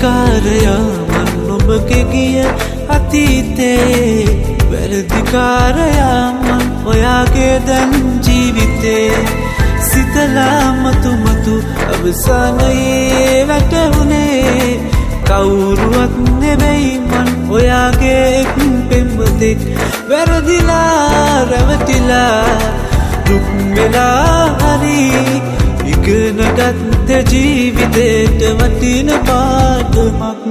අයිතිකාරයා මන් ඔබගේ ගිය අතීතේ වැරදිකාරයා මන් ඔයාගේ දැන් ජීවිතේ සිතලා මතු අවසානයේ වැටුනේ කවුරුවත් නෙවෙයි මන් ඔයාගේ එක් පෙම්වතෙක් වැරදිලා රැවටිලා දුක් වෙලා හරි ඉගෙනගත්ත ජීවිතේට වටින පාඩමක්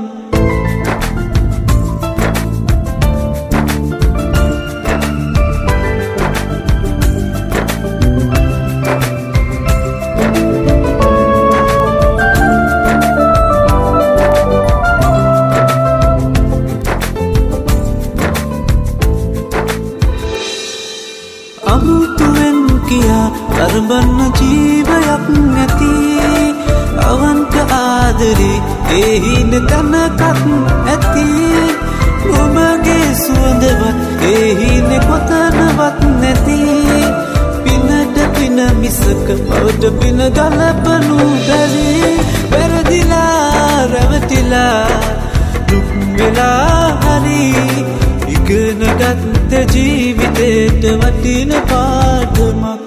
අමුතුවෙන් කියා අරඹන්න ජීවයක් නැති අවන්ත ආදරේ එහින තනකක් ඇති ඔබගේ සුවඳවත් එහින කොතනවත් නැති පිනට පින මිසක පවට පින ගලපනු බැරි වැරදිලා රැවටිලා දුක් වෙලා හරි ඉගෙනගත්ත ජීවිතේට වටින පාඩමක්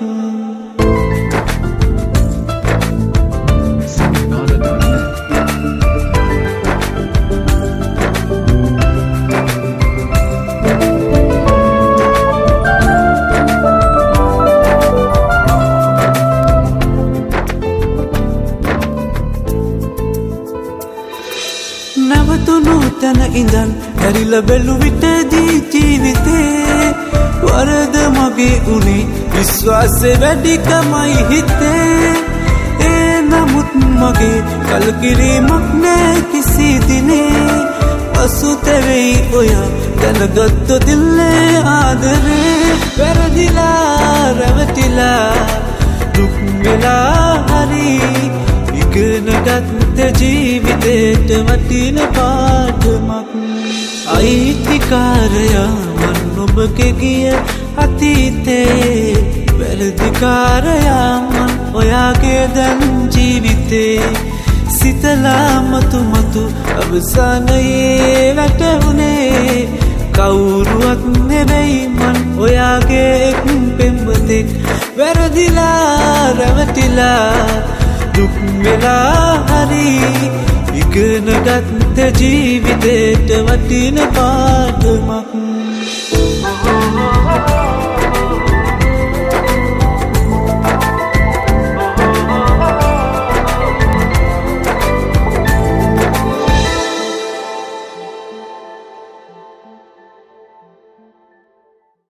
නැවතුණු තැන ඉඳන් හැරිලා බැලු විටදී ජීවිතේ වරද මගේ උනේ විශ්වාසෙ වැඩිකමයි හිතේ ඒ නමුත් මගේ කලකිරීමක් නෑ කිසි දිනේ පසුතැවෙයි ඔයා දැනගත්ත දිල්ලේ ආදරේ වැරදිලා රැවටිලා දුක් වෙලා හරි ඉගෙනගත්ත ජීවිතේට වටින පාඩමක් අයිතිකාරයා මන් ඔබගේ ගිය අතීතේ වැරදිකාරයා මන් ඔයාගේ දැන් ජීවිතේ සිතලා මතු අවසානයේ වැටුනේ කවුරුවත් නෙවෙයි මන් ඔයාගේ එක් පෙම්වතෙක් වැරදිලා රැවටිලා දුක් වෙලා හරි ඉගෙනගත්ත ජීවිතේට වටින පාඩමක්